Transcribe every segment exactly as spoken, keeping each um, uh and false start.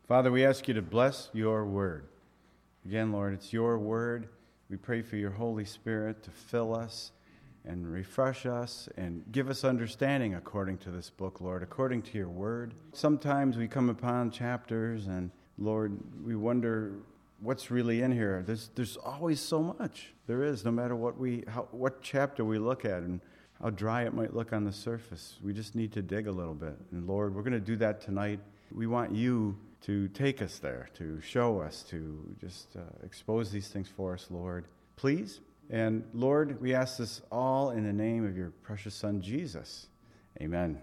Father, we ask you to bless your word. Again, Lord, it's your word. We pray for your Holy Spirit to fill us and refresh us and give us understanding according to this book, Lord, according to your word. Sometimes we come upon chapters and, Lord, we wonder what's really in here. There's there's always so much. There is, no matter what we how, what chapter we look at and how dry it might look on the surface. We just need to dig a little bit. And, Lord, we're going to do that tonight. We want you to take us there, to show us, to just uh, expose these things for us, Lord. Please. And, Lord, we ask this all in the name of your precious Son, Jesus. Amen. Amen.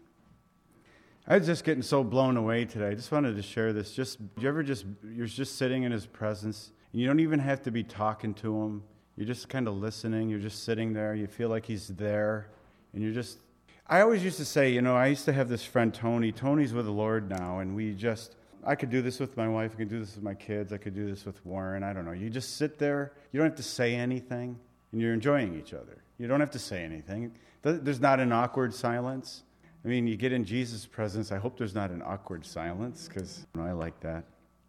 I was just getting so blown away today. I just wanted to share this. Just, you ever just, you're just sitting in his presence, and you don't even have to be talking to him. You're just kind of listening. You're just sitting there. You feel like he's there, and you're just... I always used to say, you know, I used to have this friend, Tony. Tony's with the Lord now, and we just... I could do this with my wife. I could do this with my kids. I could do this with Warren. I don't know. You just sit there. You don't have to say anything, and you're enjoying each other. You don't have to say anything. There's not an awkward silence. I mean, you get in Jesus' presence. I hope there's not an awkward silence, because you know, I like that.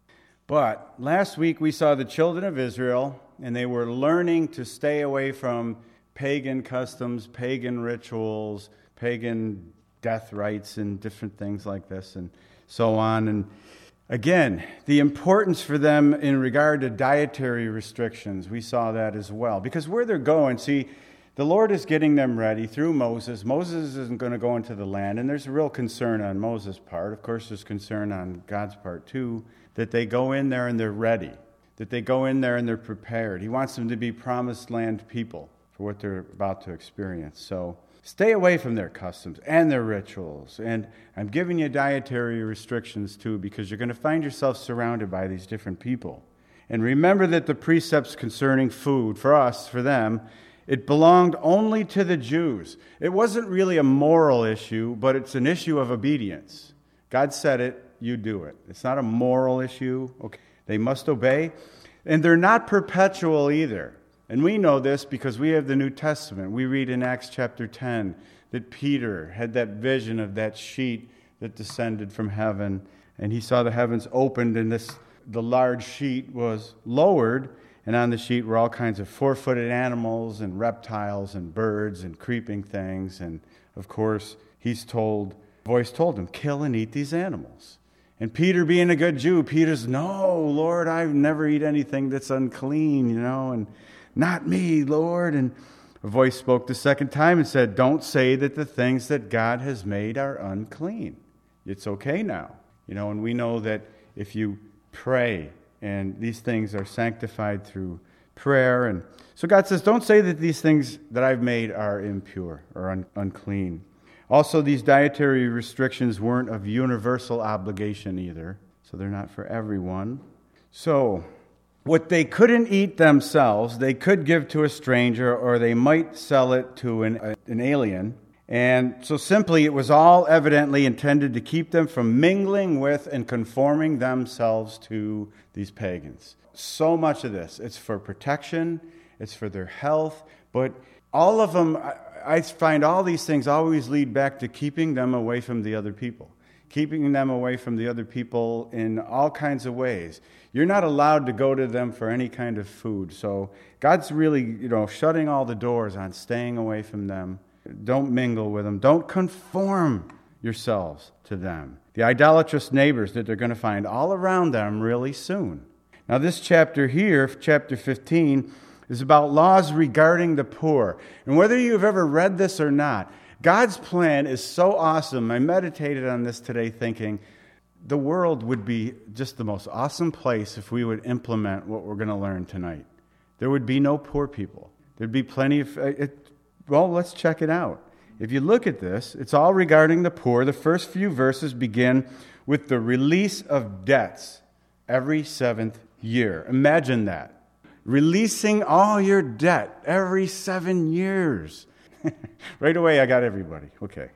But last week we saw the children of Israel, and they were learning to stay away from pagan customs, pagan rituals, pagan death rites, and different things like this, and so on. And again, the importance for them in regard to dietary restrictions, we saw that as well. Because where they're going, see, the Lord is getting them ready through Moses. Moses isn't going to go into the land, and there's a real concern on Moses' part. Of course, there's concern on God's part too, that they go in there and they're ready, that they go in there and they're prepared. He wants them to be promised land people for what they're about to experience. So stay away from their customs and their rituals. And I'm giving you dietary restrictions too, because you're going to find yourself surrounded by these different people. And remember that the precepts concerning food, for us, for them, it belonged only to the Jews. It wasn't really a moral issue, but it's an issue of obedience. God said it, you do it. It's not a moral issue. Okay, they must obey. And they're not perpetual either. And we know this because we have the New Testament. We read in Acts chapter ten that Peter had that vision of that sheet that descended from heaven. And he saw the heavens opened, and this the large sheet was lowered. And on the sheet were all kinds of four-footed animals and reptiles and birds and creeping things. And, of course, he's told, voice told him, kill and eat these animals. And Peter, being a good Jew, Peter's, no, Lord, I never eat anything that's unclean, you know, and not me, Lord. And a voice spoke the second time and said, don't say that the things that God has made are unclean. It's okay now. You know, and we know that if you pray, and these things are sanctified through prayer. And so God says, don't say that these things that I've made are impure or un- unclean. Also, these dietary restrictions weren't of universal obligation either, so they're not for everyone. So, what they couldn't eat themselves, they could give to a stranger, or they might sell it to an, an alien. And so simply, it was all evidently intended to keep them from mingling with and conforming themselves to these pagans. So much of this, it's for protection, it's for their health, but all of them, I find all these things always lead back to keeping them away from the other people, keeping them away from the other people in all kinds of ways. You're not allowed to go to them for any kind of food, so God's really, you know, shutting all the doors on staying away from them. Don't mingle with them. Don't conform yourselves to them. The idolatrous neighbors that they're going to find all around them really soon. Now this chapter here, chapter fifteen, is about laws regarding the poor. And whether you've ever read this or not, God's plan is so awesome. I meditated on this today thinking the world would be just the most awesome place if we would implement what we're going to learn tonight. There would be no poor people. There'd be plenty of... It, Well, let's check it out. If you look at this, it's all regarding the poor. The first few verses begin with the release of debts every seventh year. Imagine that. Releasing all your debt every seven years. Right away, I got everybody. Okay.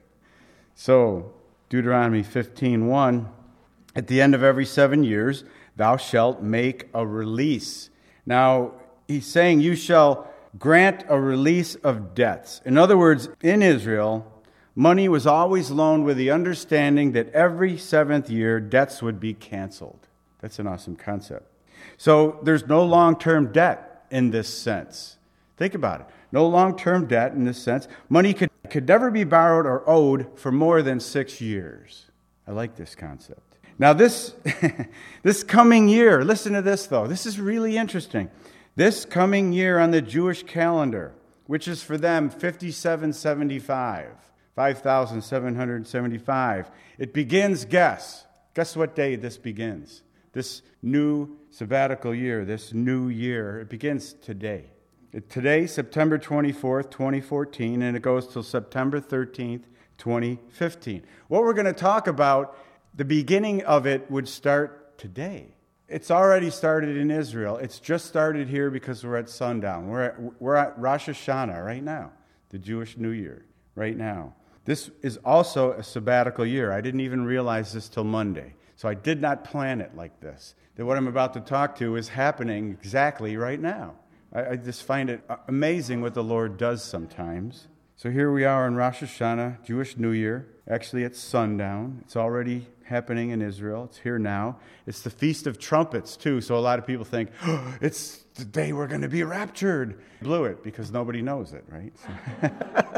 So, Deuteronomy fifteen one, at the end of every seven years, thou shalt make a release. Now, he's saying you shall grant a release of debts. In other words, in Israel, Money was always loaned with the understanding that every seventh year debts would be canceled. That's an awesome concept. So there's no long-term debt in this sense. Think about it. No long-term debt in this sense. Money could, could never be borrowed or owed for more than six years. I like this concept. Now this, this coming year, listen to this though. This is really interesting. This coming year on the Jewish calendar, which is for them fifty-seven seventy-five, five thousand seven hundred seventy-five, it begins, guess. Guess what day this begins? This new sabbatical year, this new year, it begins today. Today, September twenty-fourth, twenty fourteen, and it goes till September thirteenth, twenty fifteen. What we're going to talk about, the beginning of it would start today. It's already started in Israel. It's just started here because we're at sundown. We're at, we're at Rosh Hashanah right now, the Jewish New Year right now. This is also a sabbatical year. I didn't even realize this till Monday. So I did not plan it like this. That what I'm about to talk to is happening exactly right now. I, I just find it amazing what the Lord does sometimes. So here we are in Rosh Hashanah, Jewish New Year. Actually, it's sundown. It's already happening in Israel. It's here now. It's the Feast of Trumpets, too. So a lot of people think, oh, it's the day we're going to be raptured. Blew it because nobody knows it, right? So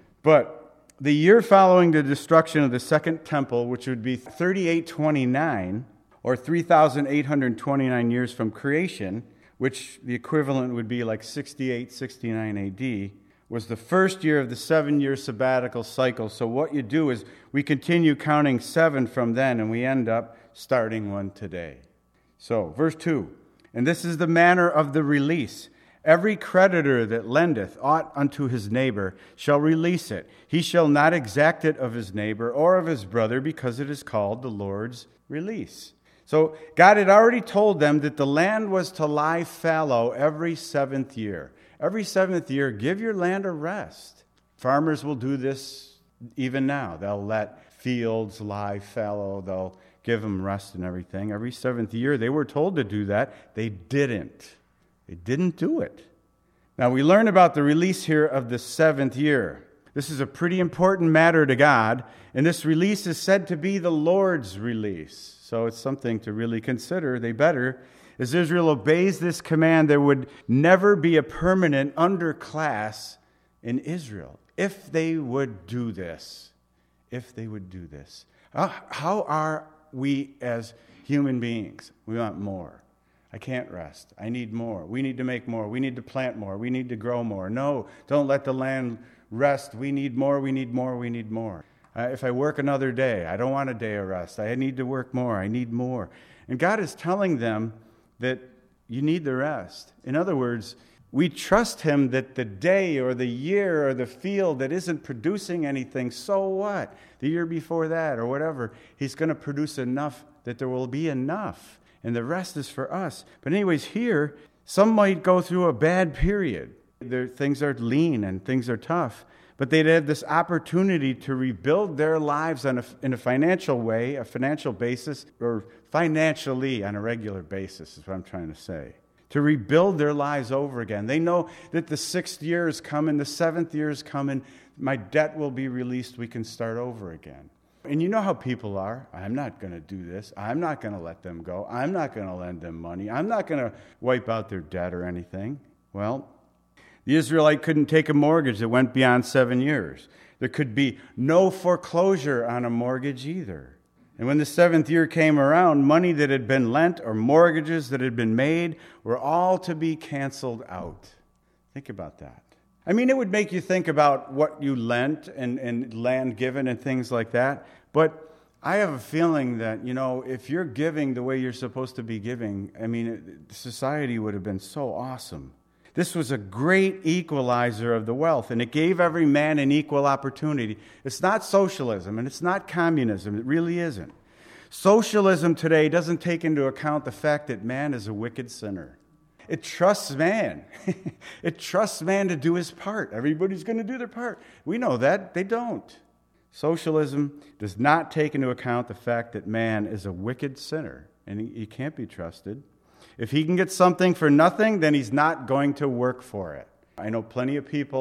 but the year following the destruction of the Second Temple, which would be thirty-eight twenty-nine, or three thousand eight hundred twenty-nine years from creation, which the equivalent would be like sixty-eight sixty-nine A D, was the first year of the seven-year sabbatical cycle. So what you do is we continue counting seven from then, and we end up starting one today. So, verse two, and this is the manner of the release. Every creditor that lendeth aught unto his neighbor shall release it. He shall not exact it of his neighbor or of his brother, because it is called the Lord's release. So God had already told them that the land was to lie fallow every seventh year. Every seventh year, give your land a rest. Farmers will do this even now. They'll let fields lie fallow. They'll give them rest and everything. Every seventh year, they were told to do that. They didn't. They didn't do it. Now, we learn about the release here of the seventh year. This is a pretty important matter to God, and this release is said to be the Lord's release. So it's something to really consider. They better. As Israel obeys this command, there would never be a permanent underclass in Israel if they would do this. If they would do this. How are we as human beings? We want more. I can't rest. I need more. We need to make more. We need to plant more. We need to grow more. No, don't let the land rest. We need more. We need more. We need more. Uh, if I work another day, I don't want a day of rest. I need to work more. I need more. And God is telling them that you need the rest. In other words, we trust him that the day or the year or the field that isn't producing anything, so what? The year before that or whatever, he's going to produce enough that there will be enough. And the rest is for us. But anyways, here, some might go through a bad period. Their, things are lean and things are tough. But they'd have this opportunity to rebuild their lives on a, in a financial way, a financial basis, or financially on a regular basis is what I'm trying to say. To rebuild their lives over again. They know that the sixth year is coming, the seventh year is coming, my debt will be released, we can start over again. And you know how people are. I'm not going to do this. I'm not going to let them go. I'm not going to lend them money. I'm not going to wipe out their debt or anything. Well, the Israelite couldn't take a mortgage that went beyond seven years. There could be no foreclosure on a mortgage either. And when the seventh year came around, money that had been lent or mortgages that had been made were all to be canceled out. Think about that. I mean, it would make you think about what you lent and, and land given and things like that. But I have a feeling that, you know, if you're giving the way you're supposed to be giving, I mean, society would have been so awesome. This was a great equalizer of the wealth, and it gave every man an equal opportunity. It's not socialism, and it's not communism. It really isn't. Socialism today doesn't take into account the fact that man is a wicked sinner. It trusts man. It trusts man to do his part. Everybody's going to do their part. We know that. They don't. Socialism does not take into account the fact that man is a wicked sinner, and he, he can't be trusted. If he can get something for nothing, then he's not going to work for it. I know plenty of people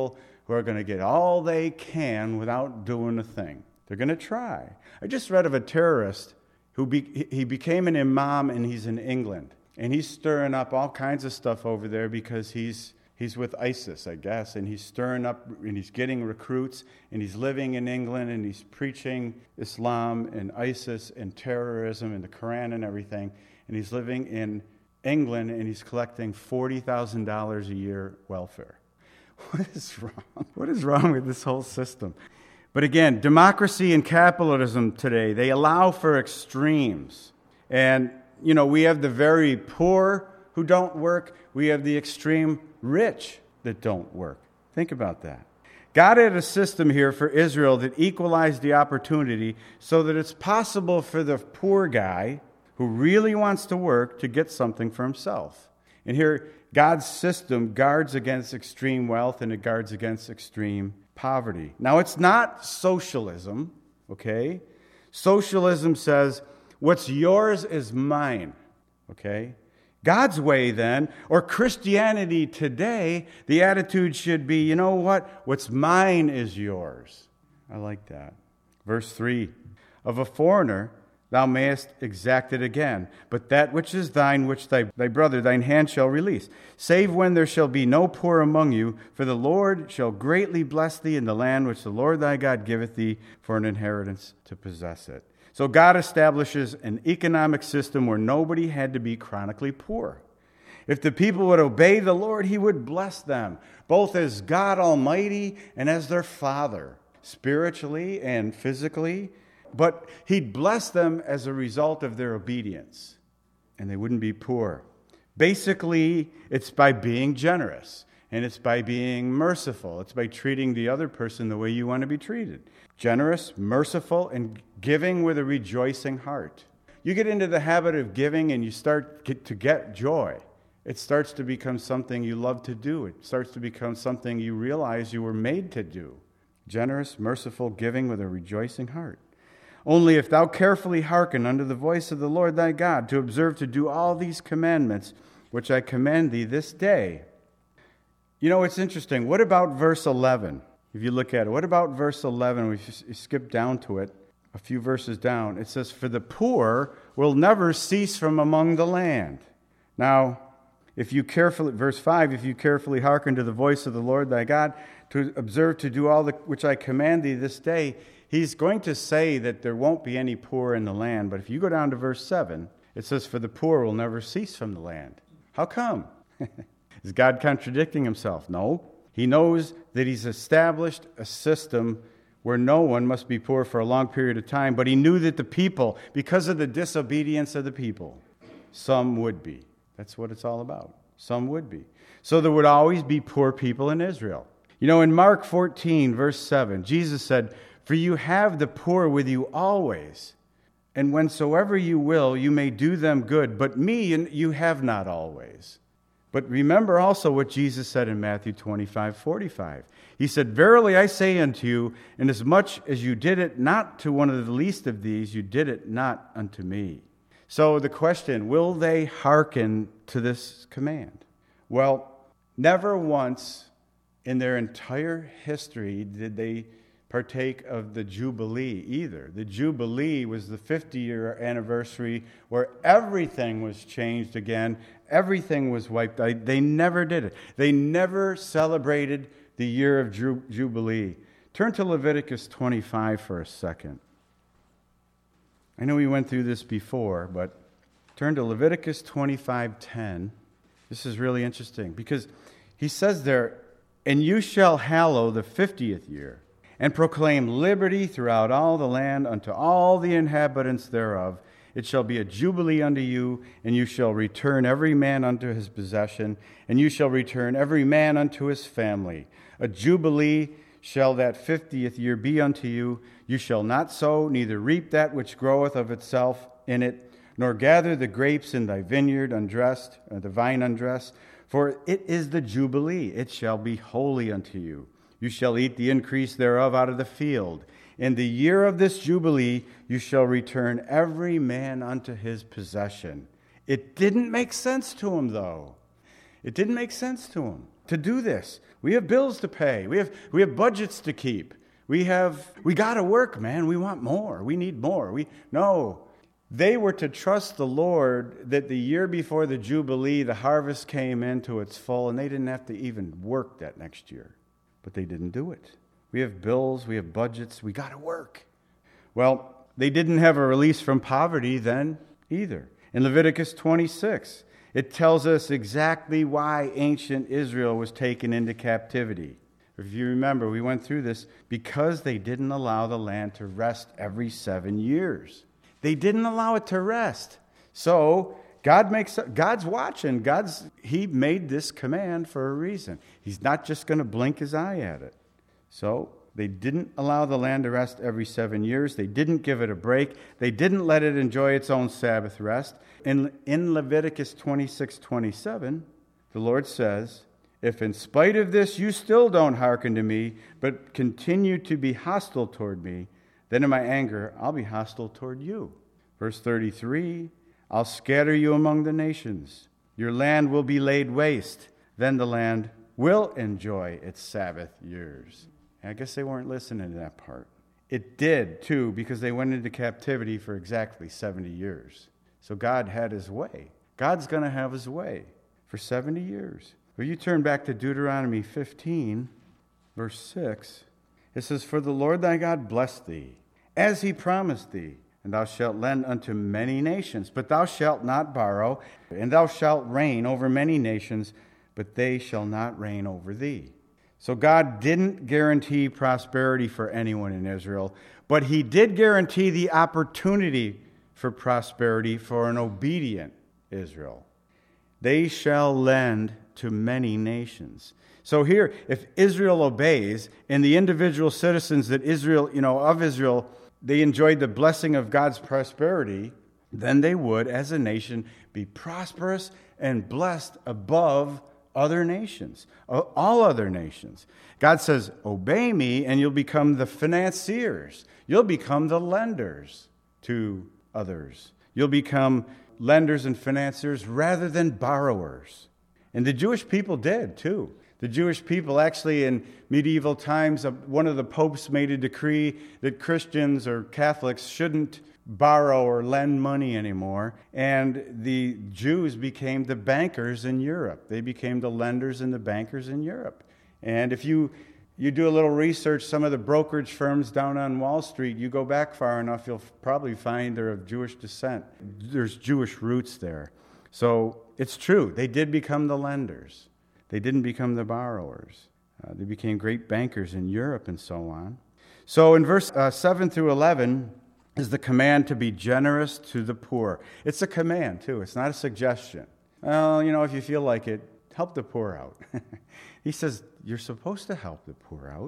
who are going to get all they can without doing a thing. They're going to try. I just read of a terrorist who be, he became an imam, and he's in England. And he's stirring up all kinds of stuff over there because he's he's with ISIS, I guess. And he's stirring up, and he's getting recruits, and he's living in England, and he's preaching Islam and ISIS and terrorism and the Quran and everything. And he's living in England, and he's collecting forty thousand dollars a year welfare. What is wrong? What is wrong with this whole system? But again, democracy and capitalism today, they allow for extremes. And, you know, we have the very poor who don't work. We have the extreme rich that don't work. Think about that. God had a system here for Israel that equalized the opportunity so that it's possible for the poor guy who really wants to work to get something for himself. And here, God's system guards against extreme wealth, and it guards against extreme poverty. Now, it's not socialism, okay? Socialism says, what's yours is mine, okay? God's way, then, or Christianity today, the attitude should be, you know what? What's mine is yours. I like that. Verse three, of a foreigner thou mayest exact it again, but that which is thine, which thy, thy brother, thine hand shall release, save when there shall be no poor among you, for the Lord shall greatly bless thee in the land which the Lord thy God giveth thee for an inheritance to possess it. So God establishes an economic system where nobody had to be chronically poor. If the people would obey the Lord, he would bless them, both as God Almighty and as their Father, spiritually and physically. But he'd bless them as a result of their obedience, and they wouldn't be poor. Basically, it's by being generous, and it's by being merciful. It's by treating the other person the way you want to be treated. Generous, merciful, and giving with a rejoicing heart. You get into the habit of giving, and you start to get joy. It starts to become something you love to do. It starts to become something you realize you were made to do. Generous, merciful, giving with a rejoicing heart. Only if thou carefully hearken unto the voice of the Lord thy God, to observe to do all these commandments, which I command thee this day. You know, it's interesting. What about verse eleven? If you look at it, what about verse eleven? We skip down to it, a few verses down. It says, for the poor will never cease from among the land. Now, if you carefully, verse five, if you carefully hearken to the voice of the Lord thy God, to observe to do all the, which I command thee this day, he's going to say that there won't be any poor in the land. But if you go down to verse seven, it says, for the poor will never cease from the land. How come? Is God contradicting himself? No. He knows that he's established a system where no one must be poor for a long period of time, but he knew that the people, because of the disobedience of the people, some would be. That's what it's all about. Some would be. So there would always be poor people in Israel. You know, in Mark fourteen, verse seven, Jesus said, for you have the poor with you always, and whensoever you will, you may do them good, but me you have not always. But remember also what Jesus said in Matthew twenty-five forty-five. He said, verily I say unto you, inasmuch as you did it not to one of the least of these, you did it not unto me. So the question, will they hearken to this command? Well, never once in their entire history did they partake of the Jubilee either. The Jubilee was the fifty-year anniversary where everything was changed again. Everything was wiped out. They never did it. They never celebrated the year of Jubilee. Turn to Leviticus twenty-five for a second. I know we went through this before, but turn to Leviticus twenty-five ten. This is really interesting because he says there, and you shall hallow the fiftieth year, and proclaim liberty throughout all the land unto all the inhabitants thereof. It shall be a jubilee unto you, and you shall return every man unto his possession, and you shall return every man unto his family. A jubilee shall that fiftieth year be unto you. You shall not sow, neither reap that which groweth of itself in it, nor gather the grapes in thy vineyard undressed, or the vine undressed, for it is the jubilee. It shall be holy unto you. You shall eat the increase thereof out of the field. In the year of this jubilee, you shall return every man unto his possession. It didn't make sense to him, though. It didn't make sense to them to do this. We have bills to pay. We have we have budgets to keep. We have we got to work, man. We want more. We need more. We no. They were to trust the Lord that the year before the Jubilee, the harvest came into its full, and they didn't have to even work that next year. But they didn't do it. We have bills, we have budgets, we got to work. Well, they didn't have a release from poverty then either. In Leviticus twenty-six, it tells us exactly why ancient Israel was taken into captivity. If you remember, we went through this because they didn't allow the land to rest every seven years. They didn't allow it to rest. So God makes God's watching. God's He made this command for a reason. He's not just going to blink his eye at it. So they didn't allow the land to rest every seven years. They didn't give it a break. They didn't let it enjoy its own Sabbath rest. In, in Leviticus twenty-six twenty-seven, the Lord says, "If in spite of this you still don't hearken to me, but continue to be hostile toward me, then in my anger I'll be hostile toward you." Verse thirty-three, "I'll scatter you among the nations. Your land will be laid waste. Then the land will enjoy its Sabbath years." I guess they weren't listening to that part. It did, too, because they went into captivity for exactly seventy years. So God had his way. God's going to have his way for seventy years. If you turn back to Deuteronomy fifteen, verse six, it says, "For the Lord thy God bless thee, as he promised thee, and thou shalt lend unto many nations, but thou shalt not borrow, and thou shalt reign over many nations, but they shall not reign over thee." So God didn't guarantee prosperity for anyone in Israel, but he did guarantee the opportunity for prosperity for an obedient Israel. They shall lend to many nations. So here, if Israel obeys, and the individual citizens that Israel, you know, of Israel, they enjoyed the blessing of God's prosperity, then they would, as a nation, be prosperous and blessed above other nations, all other nations. God says, obey me and you'll become the financiers. You'll become the lenders to others. You'll become lenders and financiers rather than borrowers. And the Jewish people did too. The Jewish people actually in medieval times, one of the popes made a decree that Christians or Catholics shouldn't borrow or lend money anymore. And the Jews became the bankers in Europe. They became the lenders and the bankers in Europe. And if you, you do a little research, some of the brokerage firms down on Wall Street, you go back far enough, you'll probably find they're of Jewish descent. There's Jewish roots there. So it's true. They did become the lenders. They didn't become the borrowers. Uh, they became great bankers in Europe and so on. So in verse uh, seven through eleven is the command to be generous to the poor. It's a command, too. It's not a suggestion. Well, you know, if you feel like it, help the poor out. He says, you're supposed to help the poor out.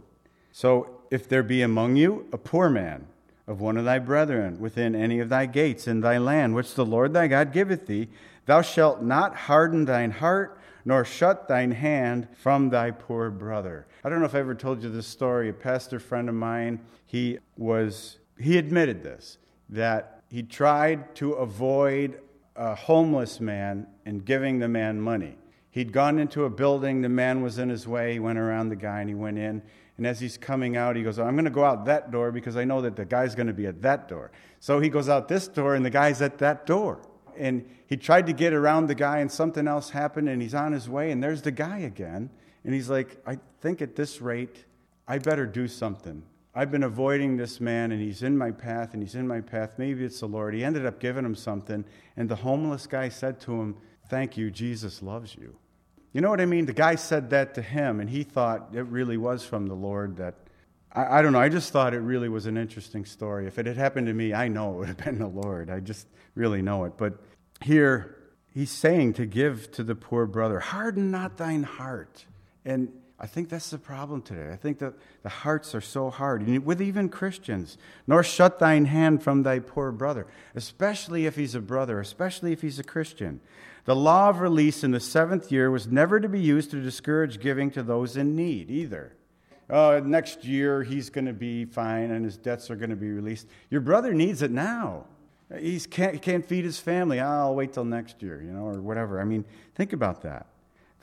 So if there be among you a poor man of one of thy brethren within any of thy gates in thy land, which the Lord thy God giveth thee, thou shalt not harden thine heart, nor shut thine hand from thy poor brother. I don't know if I ever told you this story. A pastor friend of mine, he was, he admitted this, that he tried to avoid a homeless man and giving the man money. He'd gone into a building, the man was in his way, he went around the guy and he went in. And as he's coming out, he goes, I'm going to go out that door because I know that the guy's going to be at that door. So he goes out this door and the guy's at that door. And he tried to get around the guy and something else happened and he's on his way and there's the guy again. And he's like, I think at this rate, I better do something. I've been avoiding this man and he's in my path and he's in my path. Maybe it's the Lord. He ended up giving him something. And the homeless guy said to him, thank you, Jesus loves you. You know what I mean? The guy said that to him and he thought it really was from the Lord. That I, I don't know. I just thought it really was an interesting story. If it had happened to me, I know it would have been the Lord. I just really know it. But here, he's saying to give to the poor brother, harden not thine heart. And I think that's the problem today. I think that the hearts are so hard, with even Christians. Nor shut thine hand from thy poor brother, especially if he's a brother, especially if he's a Christian. The law of release in the seventh year was never to be used to discourage giving to those in need either. Uh, next year, he's going to be fine and his debts are going to be released. Your brother needs it now. He can't, he can't feed his family. Oh, I'll wait till next year, you know, or whatever. I mean, think about that.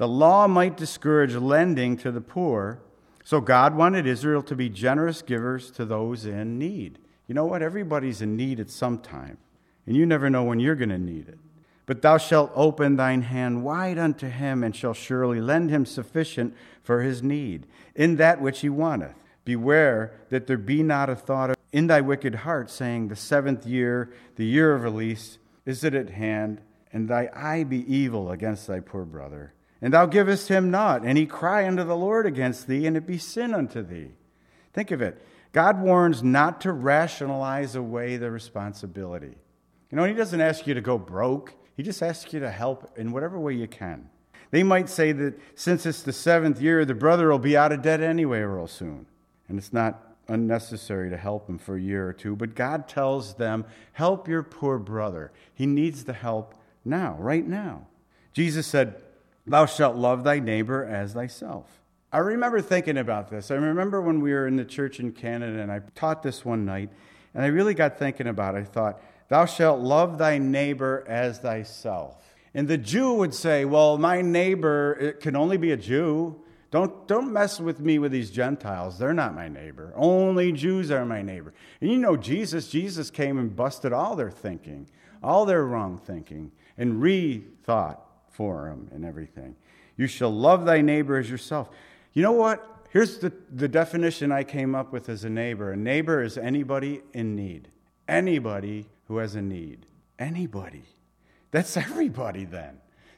the law might discourage lending to the poor. So God wanted Israel to be generous givers to those in need. You know what? Everybody's in need at some time, and you never know when you're going to need it. But thou shalt open thine hand wide unto him, and shalt surely lend him sufficient for his need, in that which he wanteth. Beware that there be not a thought in thy wicked heart, saying, the seventh year, the year of release, is it at hand, and thy eye be evil against thy poor brother. And thou givest him not, and he cry unto the Lord against thee, and it be sin unto thee. Think of it. God warns not to rationalize away the responsibility. You know, he doesn't ask you to go broke. He just asks you to help in whatever way you can. They might say that since it's the seventh year, the brother will be out of debt anyway real soon. And it's not unnecessary to help him for a year or two. But God tells them, help your poor brother. He needs the help now, right now. Jesus said, thou shalt love thy neighbor as thyself. I remember thinking about this. I remember when we were in the church in Canada, and I taught this one night, and I really got thinking about it. I thought, thou shalt love thy neighbor as thyself. And the Jew would say, well, my neighbor, it can only be a Jew. Don't, don't mess with me with these Gentiles. They're not my neighbor. Only Jews are my neighbor. And you know Jesus, Jesus came and busted all their thinking, all their wrong thinking, and rethought for them and everything. You shall love thy neighbor as yourself. You know what? Here's the, the definition I came up with as a neighbor. A neighbor is anybody in need. Anybody who has a need. Anybody. That's everybody then.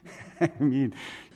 I mean,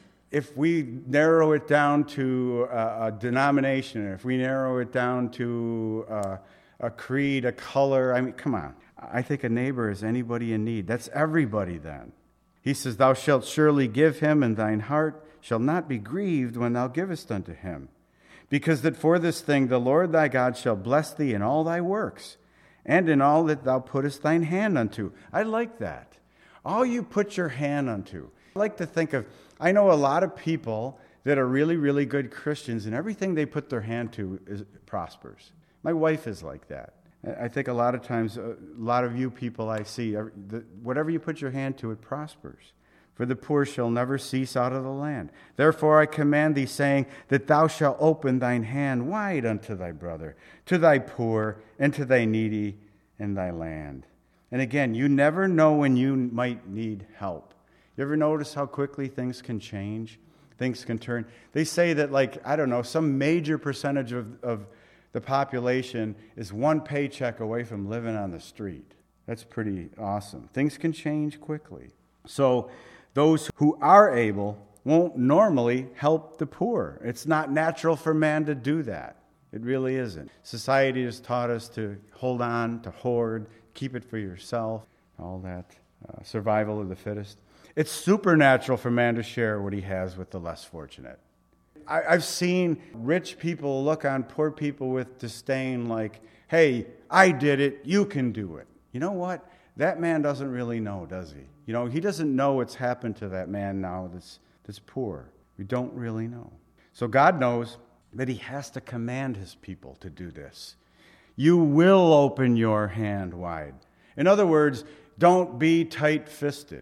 if we narrow it down to a, a denomination, if we narrow it down to a, a creed, a color, I mean, come on. I think a neighbor is anybody in need. That's everybody then. He says, thou shalt surely give him, and thine heart shall not be grieved when thou givest unto him. Because that for this thing the Lord thy God shall bless thee in all thy works, and in all that thou puttest thine hand unto. I like that. All you put your hand unto. I like to think of, I know a lot of people that are really, really good Christians, and everything they put their hand to is, prospers. My wife is like that. I think a lot of times, a lot of you people I see, whatever you put your hand to, it prospers. For the poor shall never cease out of the land. Therefore I command thee, saying, that thou shalt open thine hand wide unto thy brother, to thy poor, and to thy needy in thy land. And again, you never know when you might need help. You ever notice how quickly things can change? Things can turn. They say that, like, I don't know, some major percentage of, of the population is one paycheck away from living on the street. That's pretty awesome. Things can change quickly. So those who are able won't normally help the poor. It's not natural for man to do that. It really isn't. Society has taught us to hold on, to hoard, keep it for yourself, all that uh, survival of the fittest. It's supernatural for man to share what he has with the less fortunate. I, I've seen rich people look on poor people with disdain, like, hey, I did it, you can do it. You know what? That man doesn't really know, does he? You know, he doesn't know what's happened to that man now that's, that's poor. We don't really know. So God knows that he has to command his people to do this. You will open your hand wide. In other words, don't be tight-fisted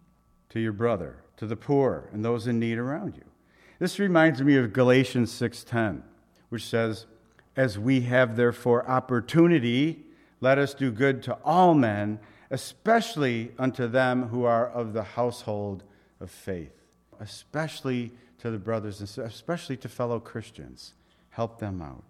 to your brother, to the poor, and those in need around you. This reminds me of Galatians six ten, which says, as we have therefore opportunity, let us do good to all men, especially unto them who are of the household of faith. Especially to the brothers and sisters, especially to fellow Christians. Help them out.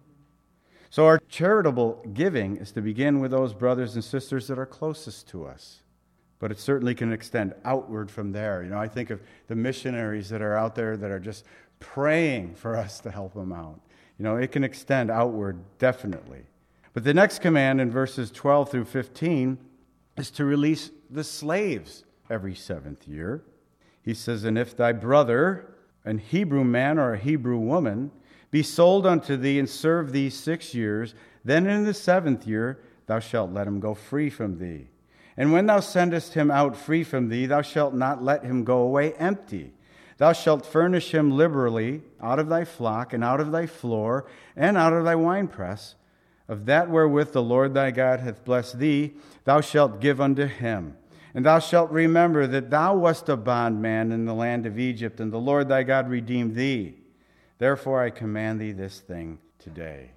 So our charitable giving is to begin with those brothers and sisters that are closest to us. But it certainly can extend outward from there. You know, I think of the missionaries that are out there that are just praying for us to help them out. You know, it can extend outward, definitely. But the next command in verses twelve through fifteen is to release the slaves every seventh year. He says, and if thy brother, an Hebrew man or a Hebrew woman, be sold unto thee and serve thee six years, then in the seventh year thou shalt let him go free from thee. And when thou sendest him out free from thee, thou shalt not let him go away empty. Thou shalt furnish him liberally out of thy flock, and out of thy floor, and out of thy winepress. Of that wherewith the Lord thy God hath blessed thee, thou shalt give unto him. And thou shalt remember that thou wast a bondman in the land of Egypt, and the Lord thy God redeemed thee. Therefore I command thee this thing today.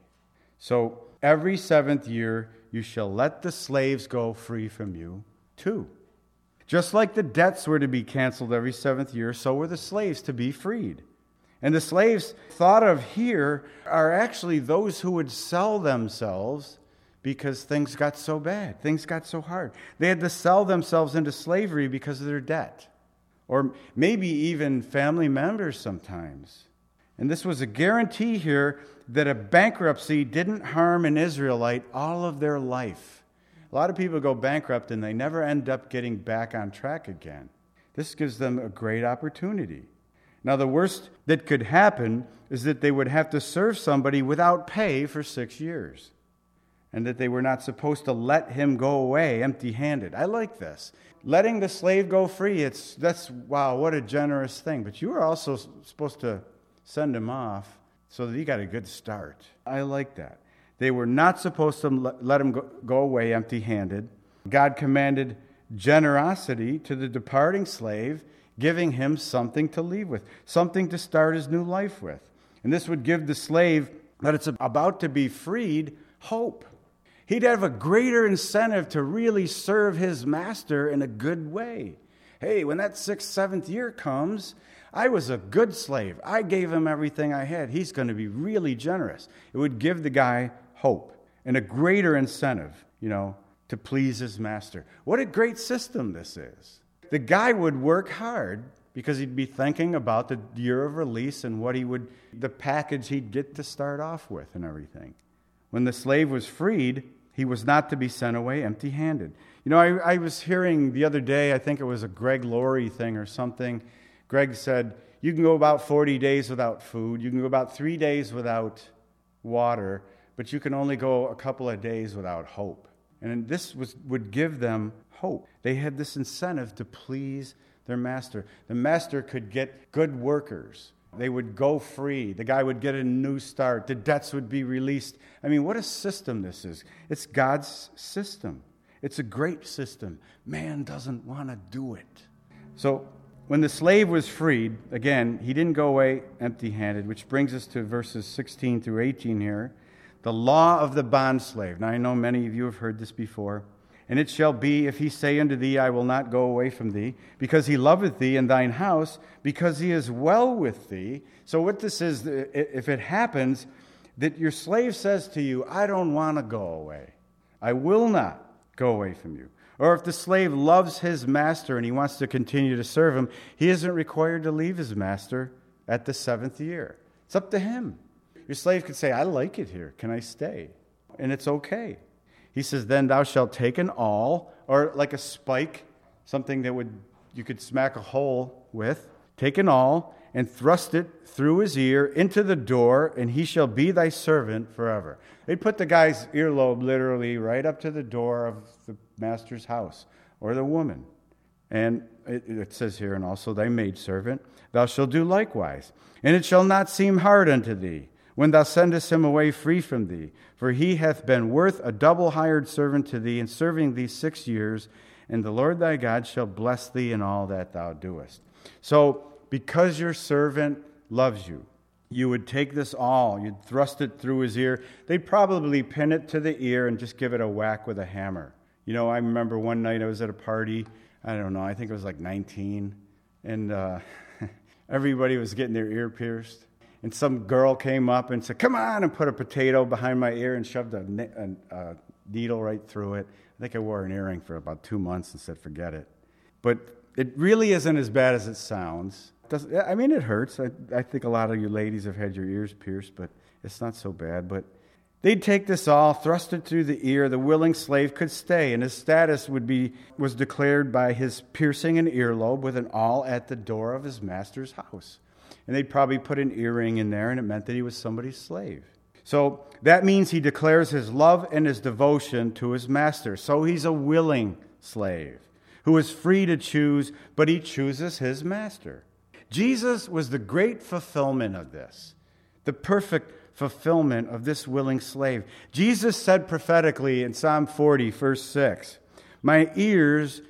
So every seventh year you shall let the slaves go free from you too. Just like the debts were to be canceled every seventh year, so were the slaves to be freed. And the slaves thought of here are actually those who would sell themselves because things got so bad. Things got so hard. They had to sell themselves into slavery because of their debt. Or maybe even family members sometimes. And this was a guarantee here that a bankruptcy didn't harm an Israelite all of their life. A lot of people go bankrupt and they never end up getting back on track again. This gives them a great opportunity. Now, the worst that could happen is that they would have to serve somebody without pay for six years. And that they were not supposed to let him go away empty-handed. I like this. Letting the slave go free, it's that's, wow, what a generous thing. But you were also supposed to send him off so that he got a good start. I like that. They were not supposed to let him go away empty-handed. God commanded generosity to the departing slave, giving him something to leave with, something to start his new life with. And this would give the slave that it's about to be freed hope. He'd have a greater incentive to really serve his master in a good way. Hey, when that sixth, seventh year comes, I was a good slave. I gave him everything I had. He's going to be really generous. It would give the guy hope and a greater incentive, you know, to please his master. What a great system this is. The guy would work hard because he'd be thinking about the year of release and what he would, the package he'd get to start off with and everything. When the slave was freed, he was not to be sent away empty-handed. You know, I, I was hearing the other day, I think it was a Greg Laurie thing or something. Greg said, you can go about forty days without food. You can go about three days without water, but you can only go a couple of days without hope. And this was, would give them hope. They had this incentive to please their master. The master could get good workers. They would go free. The guy would get a new start. The debts would be released. I mean, what a system this is. It's God's system. It's a great system. Man doesn't want to do it. So when the slave was freed, again, he didn't go away empty-handed, which brings us to verses sixteen through eighteen here. The law of the bondslave. Now, I know many of you have heard this before. And it shall be, if he say unto thee, I will not go away from thee, because he loveth thee and thine house, because he is well with thee. So what this is, if it happens, that your slave says to you, I don't want to go away. I will not go away from you. Or if the slave loves his master and he wants to continue to serve him, he isn't required to leave his master at the seventh year. It's up to him. Your slave could say, I like it here. Can I stay? And it's okay. He says, then thou shalt take an awl, or like a spike, something that would you could smack a hole with. Take an awl and thrust it through his ear into the door, and he shall be thy servant forever. They put the guy's earlobe literally right up to the door of the master's house, or the woman. And it, it says here, and also thy maidservant, thou shalt do likewise. And it shall not seem hard unto thee, when thou sendest him away free from thee. For he hath been worth a double hired servant to thee, in serving thee six years, and the Lord thy God shall bless thee in all that thou doest. So, because your servant loves you, you would take this awl, you'd thrust it through his ear. They'd probably pin it to the ear and just give it a whack with a hammer. You know, I remember one night I was at a party, I don't know, I think it was like nineteen, and uh, everybody was getting their ear pierced. And some girl came up and said, come on, and put a potato behind my ear and shoved a, a, a needle right through it. I think I wore an earring for about two months and said, forget it. But it really isn't as bad as it sounds. It doesn't, I mean, it hurts. I, I think a lot of you ladies have had your ears pierced, but it's not so bad. But they'd take this awl, thrust it through the ear. The willing slave could stay, and his status would be was declared by his piercing an earlobe with an awl at the door of his master's house. And they'd probably put an earring in there, and it meant that he was somebody's slave. So that means he declares his love and his devotion to his master. So he's a willing slave who is free to choose, but he chooses his master. Jesus was the great fulfillment of this, the perfect fulfillment of this willing slave. Jesus said prophetically in Psalm forty, verse six, my ears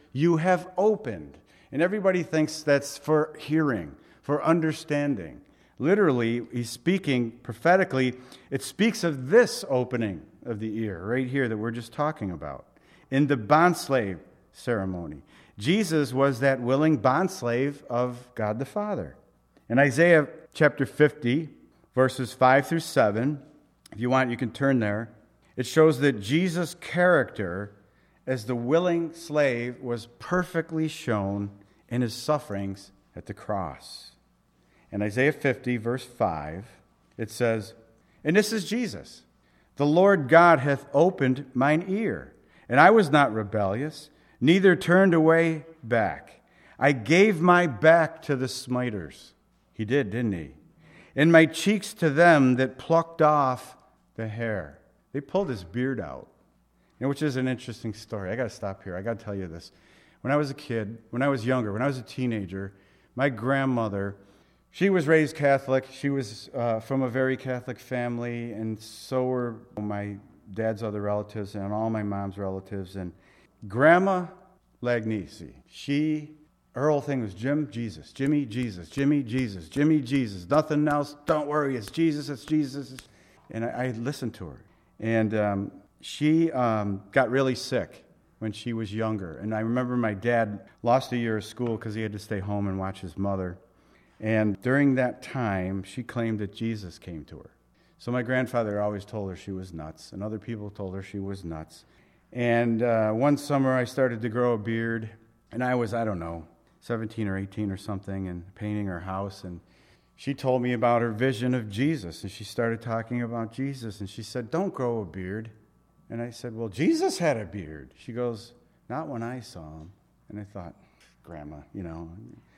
you have opened. And everybody thinks that's for hearing, for understanding. Literally, he's speaking prophetically. It speaks of this opening of the ear right here that we're just talking about in the bondslave ceremony. Jesus was that willing bondslave of God the Father. In Isaiah chapter fifty, verses five through seven, if you want, you can turn there. It shows that Jesus' character as the willing slave was perfectly shown in his sufferings at the cross. In Isaiah fifty, verse five, it says, "And this is Jesus. The Lord God hath opened mine ear, and I was not rebellious, neither turned away back. I gave my back to the smiters." He did, didn't he? "And my cheeks to them that plucked off the hair." They pulled his beard out, which is an interesting story. I got to stop here. I got to tell you this. When I was a kid, when I was younger, when I was a teenager, my grandmother, she was raised Catholic. She was uh, from a very Catholic family, and so were my dad's other relatives and all my mom's relatives. And Grandma Lagnisi, she, her whole thing was Jim, Jesus, Jimmy, Jesus, Jimmy, Jesus, Jimmy, Jesus. Nothing else. Don't worry. It's Jesus. It's Jesus. And I, I listened to her. And um, she um, got really sick when she was younger. And I remember my dad lost a year of school because he had to stay home and watch his mother. And during that time, she claimed that Jesus came to her. So my grandfather always told her she was nuts, and other people told her she was nuts. And uh, one summer, I started to grow a beard, and I was, I don't know, seventeen or eighteen or something, and painting her house. And she told me about her vision of Jesus, and she started talking about Jesus. And she said, "Don't grow a beard." And I said, "Well, Jesus had a beard." She goes, "Not when I saw him." And I thought, Grandma, you know.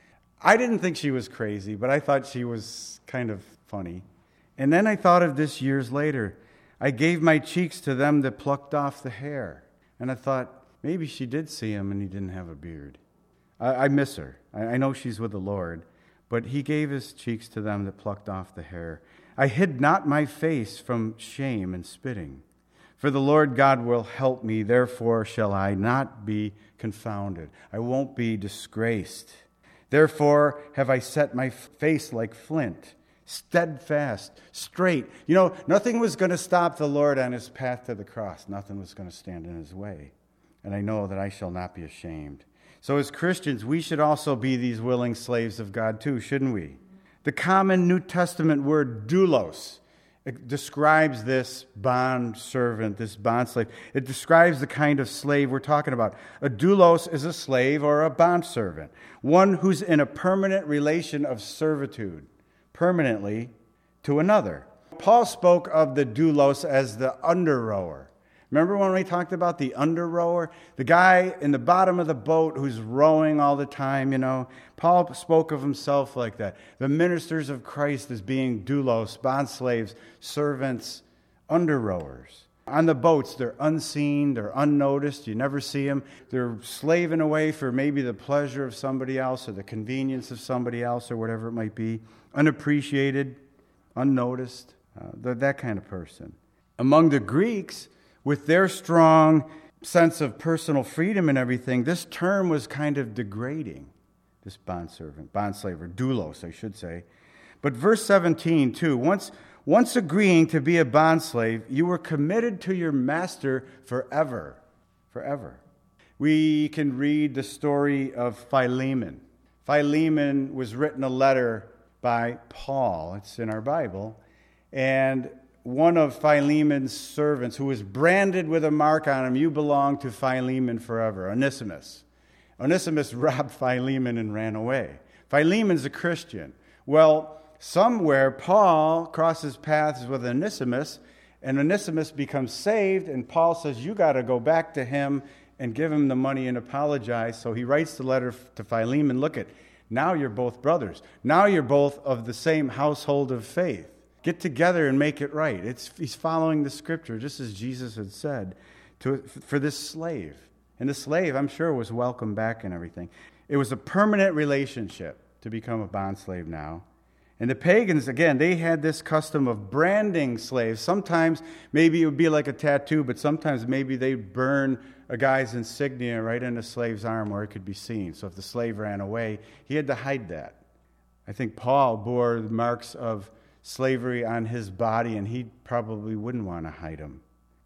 I didn't think she was crazy, but I thought she was kind of funny. And then I thought of this years later. "I gave my cheeks to them that plucked off the hair." And I thought, maybe she did see him and he didn't have a beard. I, I miss her. I, I know she's with the Lord. But he gave his cheeks to them that plucked off the hair. "I hid not my face from shame and spitting. For the Lord God will help me, therefore shall I not be confounded." I won't be disgraced. "Therefore have I set my face like flint, steadfast, straight." You know, nothing was going to stop the Lord on his path to the cross. Nothing was going to stand in his way. "And I know that I shall not be ashamed." So as Christians, we should also be these willing slaves of God too, shouldn't we? The common New Testament word doulos, it describes this bond servant, this bond slave. It describes the kind of slave we're talking about. A doulos is a slave or a bond servant, one who's in a permanent relation of servitude, permanently to another. Paul spoke of the doulos as the under-rower. Remember when we talked about the under-rower? The guy in the bottom of the boat who's rowing all the time, you know. Paul spoke of himself like that. The ministers of Christ as being doulos, bond slaves, servants, under-rowers. On the boats, they're unseen, they're unnoticed, you never see them. They're slaving away for maybe the pleasure of somebody else or the convenience of somebody else or whatever it might be. Unappreciated, unnoticed, uh, they're that kind of person. Among the Greeks, with their strong sense of personal freedom and everything, this term was kind of degrading, this bondservant, bondslave, or doulos, I should say. But verse seventeen, too, once, once agreeing to be a bondslave, you were committed to your master forever, forever. We can read the story of Philemon. Philemon was written a letter by Paul. It's in our Bible. And one of Philemon's servants who was branded with a mark on him, "You belong to Philemon forever," Onesimus. Onesimus robbed Philemon and ran away. Philemon's a Christian. Well, somewhere Paul crosses paths with Onesimus, and Onesimus becomes saved, and Paul says, "You got to go back to him and give him the money and apologize." So he writes the letter to Philemon. Look at, now you're both brothers. Now you're both of the same household of faith. Get together and make it right. It's, he's following the scripture, just as Jesus had said, to, for this slave. And the slave, I'm sure, was welcomed back and everything. It was a permanent relationship to become a bondslave now. And the pagans, again, they had this custom of branding slaves. Sometimes maybe it would be like a tattoo, but sometimes maybe they'd burn a guy's insignia right in a slave's arm where it could be seen. So if the slave ran away, he had to hide that. I think Paul bore the marks of slavery on his body, and he probably wouldn't want to hide them.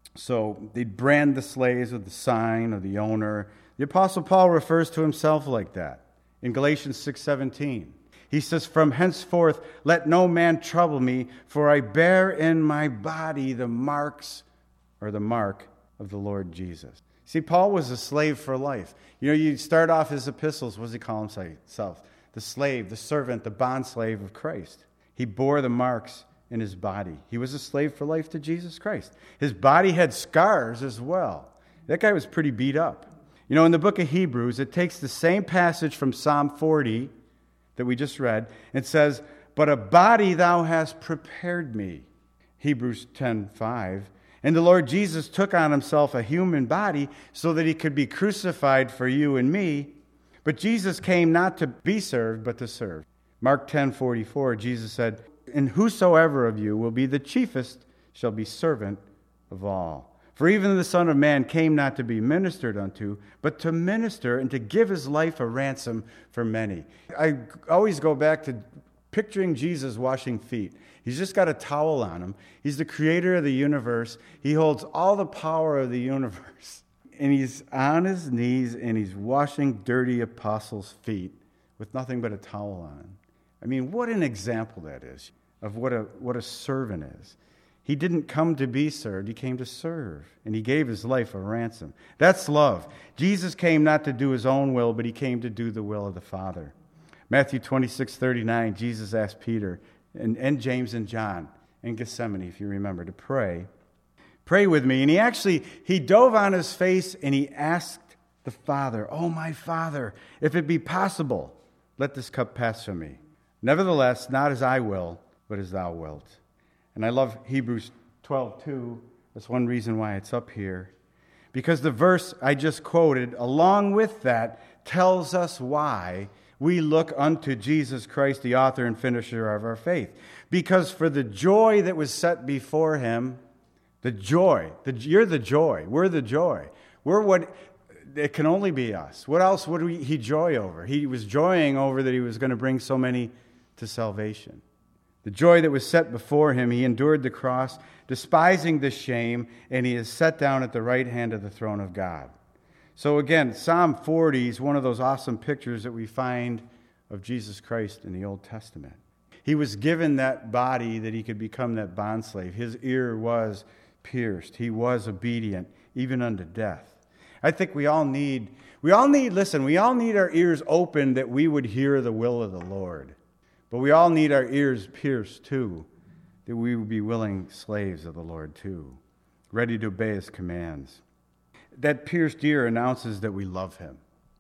So they'd brand the slaves with the sign of the owner. The Apostle Paul refers to himself like that in Galatians six seventeen. He says, "From henceforth let no man trouble me, for I bear in my body the marks," or the mark, "of the Lord Jesus." See, Paul was a slave for life. You know, you start off his epistles, what does he call himself? The slave, the servant, the bondslave of Christ. He bore the marks in his body. He was a slave for life to Jesus Christ. His body had scars as well. That guy was pretty beat up. You know, in the book of Hebrews, it takes the same passage from Psalm forty that we just read. It says, "But a body thou hast prepared me." Hebrews ten five. And the Lord Jesus took on himself a human body so that he could be crucified for you and me. But Jesus came not to be served, but to serve. Mark ten forty-four, Jesus said, "And whosoever of you will be the chiefest shall be servant of all. For even the Son of Man came not to be ministered unto, but to minister and to give his life a ransom for many." I always go back to picturing Jesus washing feet. He's just got a towel on him. He's the creator of the universe. He holds all the power of the universe. And he's on his knees and he's washing dirty apostles' feet with nothing but a towel on. I mean, what an example that is of what a what a servant is. He didn't come to be served. He came to serve. And he gave his life a ransom. That's love. Jesus came not to do his own will, but he came to do the will of the Father. Matthew twenty-six thirty-nine, Jesus asked Peter and, and James and John in Gethsemane, if you remember, to pray. Pray with me. And he actually, he dove on his face and he asked the Father, "Oh, my Father, if it be possible, let this cup pass from me. Nevertheless, not as I will, but as thou wilt." And I love Hebrews twelve two. That's one reason why it's up here. Because the verse I just quoted, along with that, tells us why we look unto Jesus Christ, the author and finisher of our faith. Because for the joy that was set before him, the joy, the, you're the joy, we're the joy. We're what, it can only be us. What else would we, he joy over? He was joying over that he was going to bring so many to salvation. The joy that was set before him, he endured the cross, despising the shame, and he is set down at the right hand of the throne of God. So again, Psalm forty is one of those awesome pictures that we find of Jesus Christ in the Old Testament. He was given that body that he could become that bondslave. His ear was pierced. He was obedient, even unto death. I think we all need, we all need, listen, we all need our ears open that we would hear the will of the Lord. But we all need our ears pierced too, that we would be willing slaves of the Lord too, ready to obey his commands. That pierced ear announces that we love him.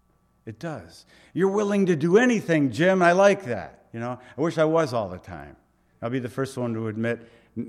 It does. You're willing to do anything, Jim. I like that. You know, I wish I was all the time. I'll be the first one to admit,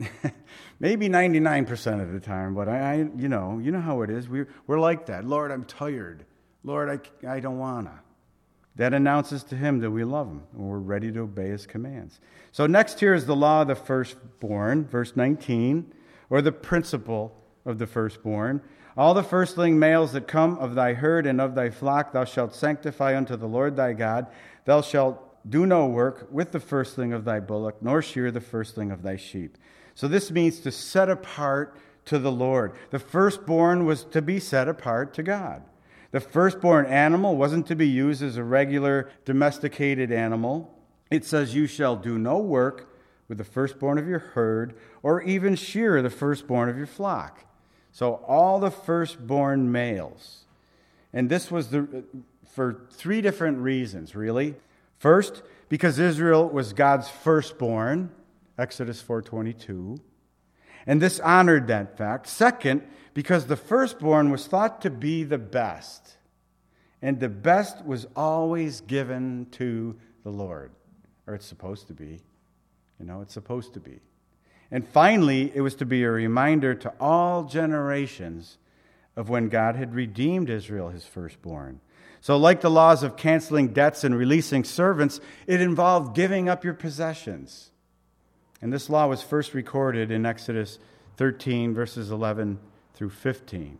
maybe ninety-nine percent of the time, but I, I you know, you know how it is. We're, we're like that. Lord, I'm tired. Lord, I, I don't want to. That announces to him that we love him and we're ready to obey his commands. So next here is the law of the firstborn, verse nineteen, or the principle of the firstborn. "All the firstling males that come of thy herd and of thy flock thou shalt sanctify unto the Lord thy God. Thou shalt do no work with the firstling of thy bullock, nor shear the firstling of thy sheep." So this means to set apart to the Lord. The firstborn was to be set apart to God. The firstborn animal wasn't to be used as a regular domesticated animal. It says, "You shall do no work with the firstborn of your herd, or even shear the firstborn of your flock." So all the firstborn males. And this was the, for three different reasons, really. First, because Israel was God's firstborn, Exodus four twenty-two. And this honored that fact. Second, because the firstborn was thought to be the best. And the best was always given to the Lord. Or it's supposed to be. You know, it's supposed to be. And finally, it was to be a reminder to all generations of when God had redeemed Israel, his firstborn. So like the laws of canceling debts and releasing servants, it involved giving up your possessions. And this law was first recorded in Exodus thirteen, verses eleven through fifteen.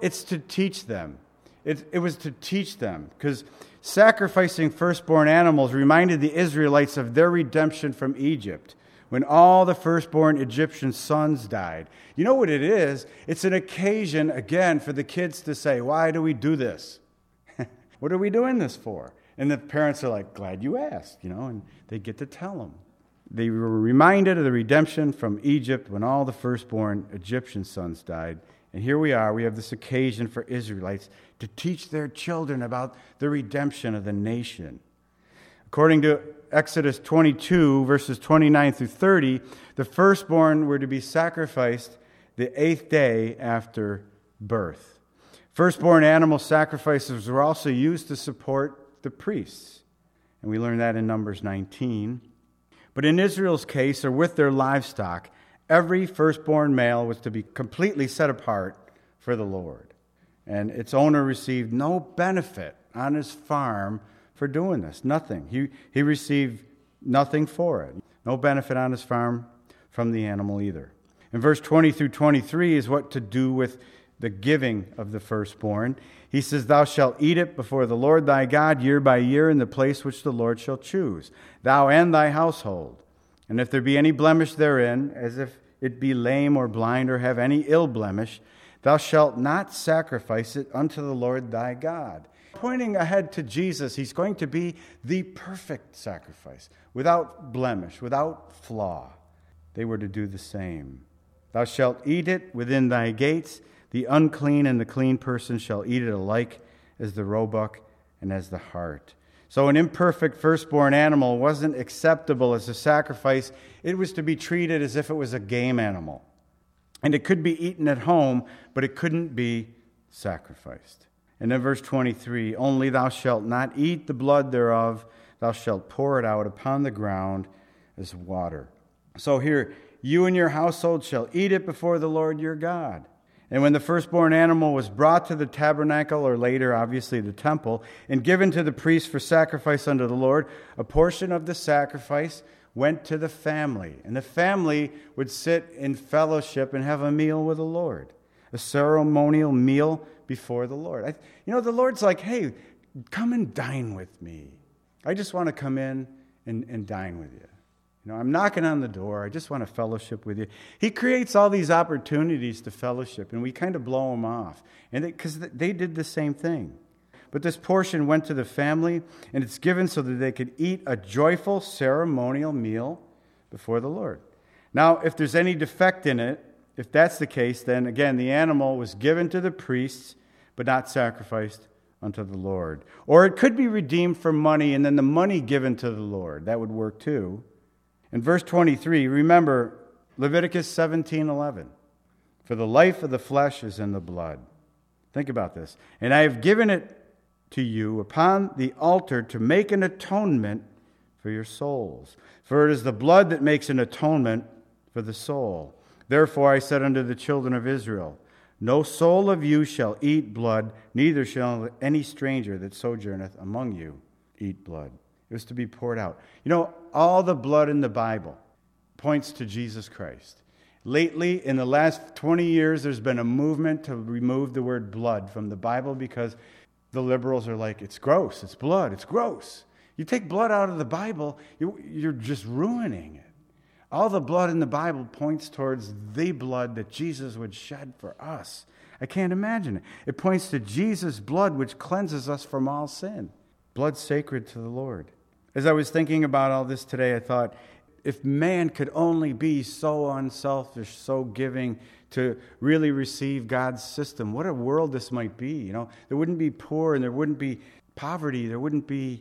it's to teach them. It, it was to teach them, because sacrificing firstborn animals reminded the Israelites of their redemption from Egypt, when all the firstborn Egyptian sons died. You know what it is? It's an occasion, again, for the kids to say, why do we do this? What are we doing this for? And the parents are like, glad you asked, you know, and they get to tell them. They were reminded of the redemption from Egypt when all the firstborn Egyptian sons died. And here we are, we have this occasion for Israelites to teach their children about the redemption of the nation. According to Exodus twenty-two, verses twenty-nine through thirty, the firstborn were to be sacrificed the eighth day after birth. Firstborn animal sacrifices were also used to support the priests. And we learn that in Numbers nineteen. But in Israel's case, or with their livestock, every firstborn male was to be completely set apart for the Lord. And its owner received no benefit on his farm for doing this. Nothing. He, he received nothing for it. No benefit on his farm from the animal either. In verse twenty through twenty-three is what to do with the giving of the firstborn. He says, thou shalt eat it before the Lord thy God year by year in the place which the Lord shall choose, thou and thy household. And if there be any blemish therein, as if it be lame or blind or have any ill blemish, thou shalt not sacrifice it unto the Lord thy God. Pointing ahead to Jesus, he's going to be the perfect sacrifice, without blemish, without flaw. They were to do the same. Thou shalt eat it within thy gates. The unclean and the clean person shall eat it alike as the roebuck and as the hart. So an imperfect firstborn animal wasn't acceptable as a sacrifice. It was to be treated as if it was a game animal. And it could be eaten at home, but it couldn't be sacrificed. And then verse twenty-three, only thou shalt not eat the blood thereof, thou shalt pour it out upon the ground as water. So here, you and your household shall eat it before the Lord your God. And when the firstborn animal was brought to the tabernacle, or later, obviously, the temple, and given to the priest for sacrifice unto the Lord, a portion of the sacrifice went to the family. And the family would sit in fellowship and have a meal with the Lord, a ceremonial meal before the Lord. I, you know, the Lord's like, hey, come and dine with me. I just want to come in and, and dine with you. You know, I'm knocking on the door. I just want to fellowship with you. He creates all these opportunities to fellowship, and we kind of blow them off, and because they, they did the same thing. But this portion went to the family, and it's given so that they could eat a joyful ceremonial meal before the Lord. Now, if there's any defect in it, if that's the case, then again, the animal was given to the priests, but not sacrificed unto the Lord. Or it could be redeemed for money, and then the money given to the Lord. That would work too. In verse twenty-three, remember Leviticus seventeen eleven. For the life of the flesh is in the blood. Think about this. And I have given it to you upon the altar to make an atonement for your souls. For it is the blood that makes an atonement for the soul. Therefore I said unto the children of Israel, no soul of you shall eat blood, neither shall any stranger that sojourneth among you eat blood. It was to be poured out. You know, all the blood in the Bible points to Jesus Christ. Lately, in the last twenty years, there's been a movement to remove the word blood from the Bible because the liberals are like, it's gross, it's blood, it's gross. You take blood out of the Bible, you're just ruining it. All the blood in the Bible points towards the blood that Jesus would shed for us. I can't imagine it. It points to Jesus' blood, which cleanses us from all sin. Blood sacred to the Lord. As I was thinking about all this today, I thought, if man could only be so unselfish, so giving to really receive God's system, what a world this might be. You know, there wouldn't be poor and there wouldn't be poverty. There wouldn't be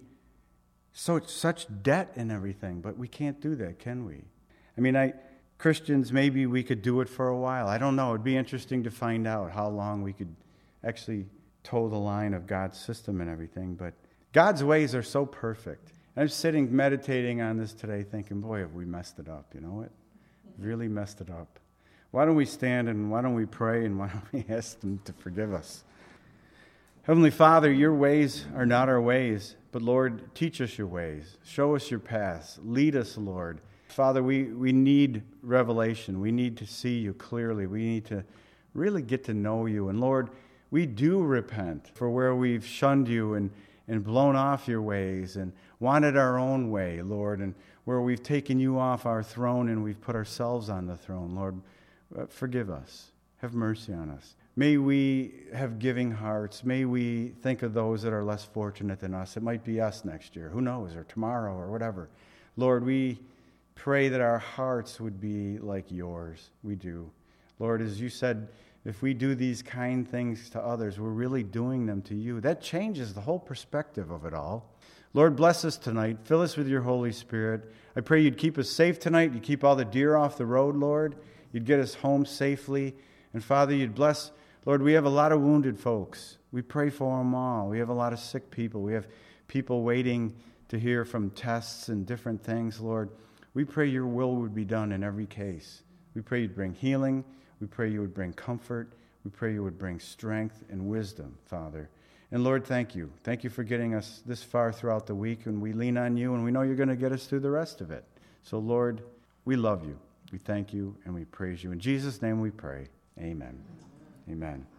so such debt and everything. But we can't do that, can we? I mean, I Christians, maybe we could do it for a while. I don't know. It'd be interesting to find out how long we could actually toe the line of God's system and everything. But God's ways are so perfect. I'm sitting meditating on this today thinking, boy, have we messed it up, you know what? Really messed it up. Why don't we stand and why don't we pray and why don't we ask Him to forgive us? Heavenly Father, your ways are not our ways, but Lord, teach us your ways. Show us your paths. Lead us, Lord. Father, we, we need revelation. We need to see you clearly. We need to really get to know you. And Lord, we do repent for where we've shunned you and, and blown off your ways and wanted our own way, Lord, and where we've taken you off our throne and we've put ourselves on the throne. Lord, forgive us. Have mercy on us. May we have giving hearts. May we think of those that are less fortunate than us. It might be us next year. Who knows? Or tomorrow or whatever. Lord, we pray that our hearts would be like yours. We do. Lord, as you said, if we do these kind things to others, we're really doing them to you. That changes the whole perspective of it all. Lord, bless us tonight. Fill us with your Holy Spirit. I pray you'd keep us safe tonight. You'd keep all the deer off the road, Lord. You'd get us home safely. And Father, you'd bless, Lord, we have a lot of wounded folks. We pray for them all. We have a lot of sick people. We have people waiting to hear from tests and different things, Lord. We pray your will would be done in every case. We pray you'd bring healing. We pray you would bring comfort. We pray you would bring strength and wisdom, Father. And Lord, thank you. Thank you for getting us this far throughout the week, and we lean on you, and we know you're going to get us through the rest of it. So, Lord, we love you. We thank you, and we praise you. In Jesus' name we pray. Amen. Amen.